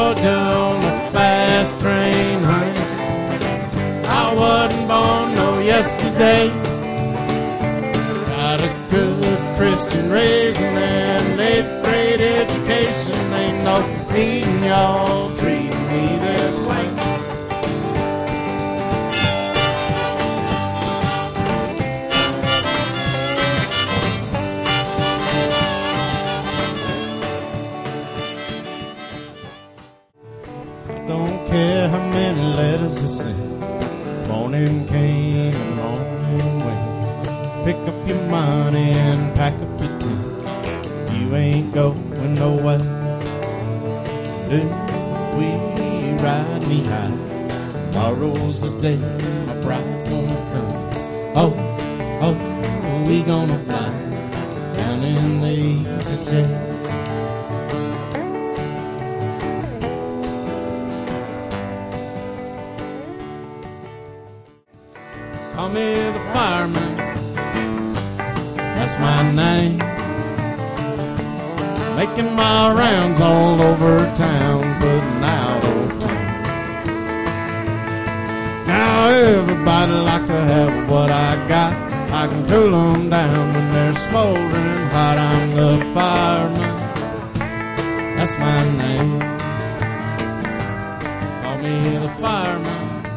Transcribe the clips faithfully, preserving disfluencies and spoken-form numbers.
Georgia on the fast train, honey. I wasn't born no yesterday. Got a good Christian raising and eighth grade education. Ain't no needin' y'all treat me this way. Don't care how many letters I sent, morning came and morning went. Pick up your money and pack up your tent. You ain't going nowhere. We ride me high. Tomorrow's the day my bride's gonna come. Oh, oh, we gonna fly down in the easy jet. Call me the fireman, that's my name. Making my rounds all over town, putting out old flames. Now everybody like to have what I got. I can cool them down when they're smoldering hot. I'm the fireman, that's my name. Call me the fireman.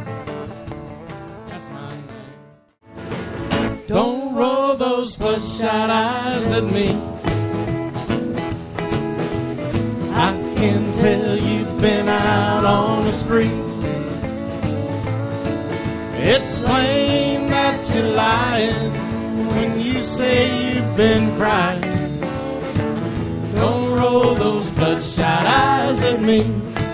Don't roll those bloodshot eyes at me. I can tell you've been out on a spree. It's plain that you're lying when you say you've been crying. Don't roll those bloodshot eyes at me.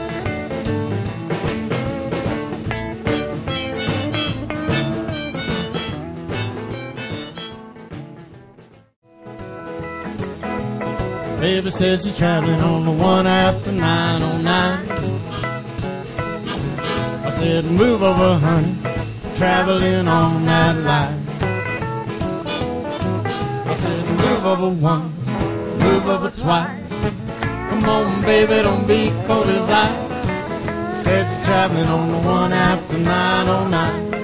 Baby says she's traveling on the one after nine oh nine. I said, move over, honey, traveling on that line. I said, move over once, move over twice. Come on, baby, don't be cold as ice. Said she's traveling on the one after nine oh nine.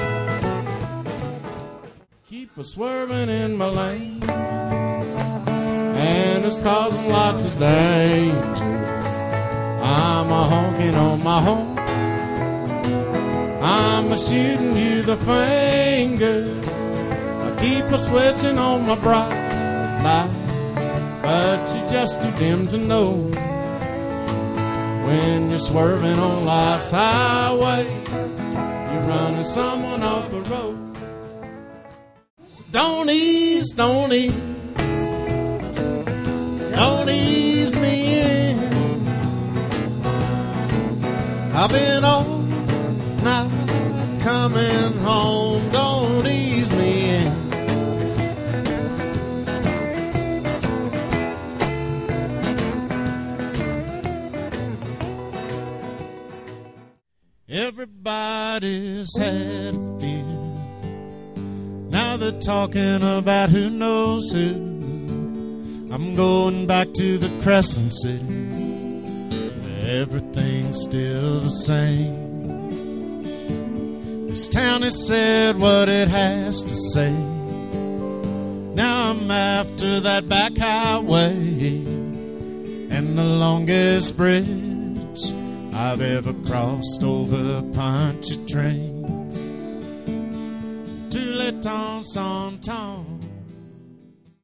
Keep a swerving in my lane, and it's causing lots of danger. I'm a honking on my horn, I'm a shooting you the fingers. I keep a switching on my bright light, but you're just too dim to know when you're swerving on life's highway. You're running someone off the road. So don't ease, don't ease, don't ease me in. I've been all night coming home. Don't ease me in. Everybody's had a fear. Now they're talking about who knows who. I'm going back to the Crescent City. Everything's still the same. This town has said what it has to say. Now I'm after that back highway and the longest bridge I've ever crossed over Pontchartrain. Tous les temps sont temps.